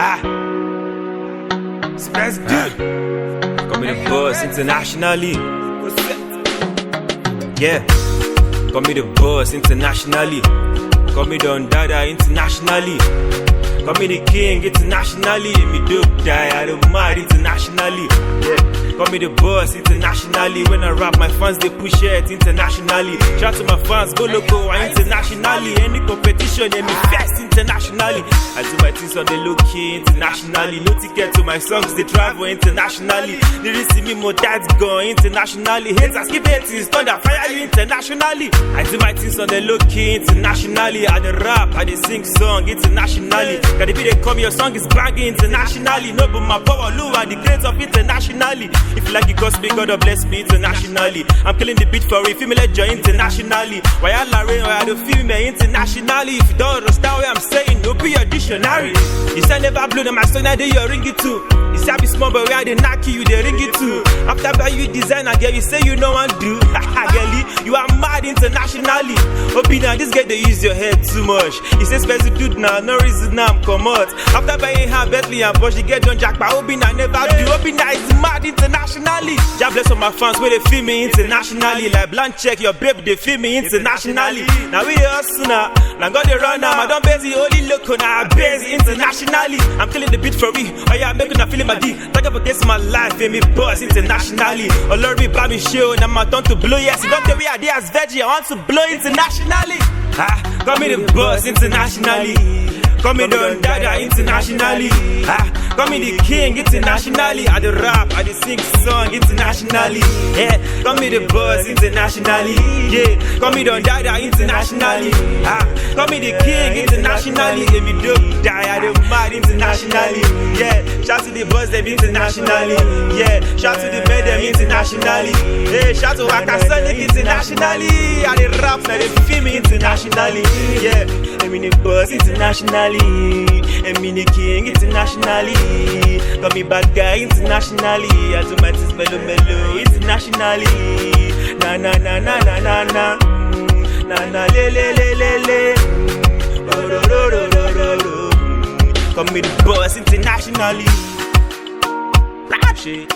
Spence dude. Call me the boss internationally. Yeah. Call me the boss internationally. Call me Don Dada internationally. Call me the king internationally. Me dope die, I don't mind internationally. Yeah. Call me the boss internationally. When I rap, my fans they push it internationally. Shout to my fans, go loco, I internationally. Any competition, they me fast internationally. I do my things on the low key internationally. No ticket to my songs, they travel internationally. They didn't see me more that's gone internationally. Haters keep hating, thunder fire you internationally. I do my things on the low key internationally. I the rap, I the sing song internationally. Got the beat they come, your song is banging internationally. No but my power, Lua, the great of internationally. If you like it, cause me, God bless me internationally. I'm killing the beat for a female ledger internationally. Why I Larry, why I do female internationally. If you don't understand what I'm saying, no be your dictionary. You say never blow them, my son, I do your ring it too. You say I be small, but where I dey knock you, they ring it too. After buy you design, I get you say you know one do. Girlie, you are mad internationally. Open now, this guy they use your head too much. He says special dude now, no reason now I'm come out. After buying her Bentley and Porsche, get done jack, but Open I never do. Open now is mad internationally. God bless all my fans where they feel me internationally. Like blank check, your baby they feel me internationally. Now we the hustle now, now got the run now. I don't busy only local now, I busy internationally. I'm killing the beat for me. Oh yeah, I'm making a feeling my D. Talk up against my life, and me boss internationally. Oh Lord, me buy me show, now my turn to blow. Yes, you don't tell me idea as veggie, I want to blow internationally. Call me the boss internationally. Call me Don Dada internationally. Call me the king internationally. I the rap, I the sing song internationally. Yeah, call me the boss internationally. Yeah, call me Don Dada internationally. Call me the king internationally. Let me dope die, I the mad internationally. Yeah, shout to the boss them internationally. Yeah, shout to the men them internationally. Yeah, shout to Wakasonic internationally. I the rap, now they feel me internationally. Yeah, I mean the boss internationally. And me the king internationally. Call me bad guy internationally. I do my things mellow internationally. Na na na na na na na. Na na le le le le le. Ro ro ro ro ro ro. Call me the boss internationally. Rap shit.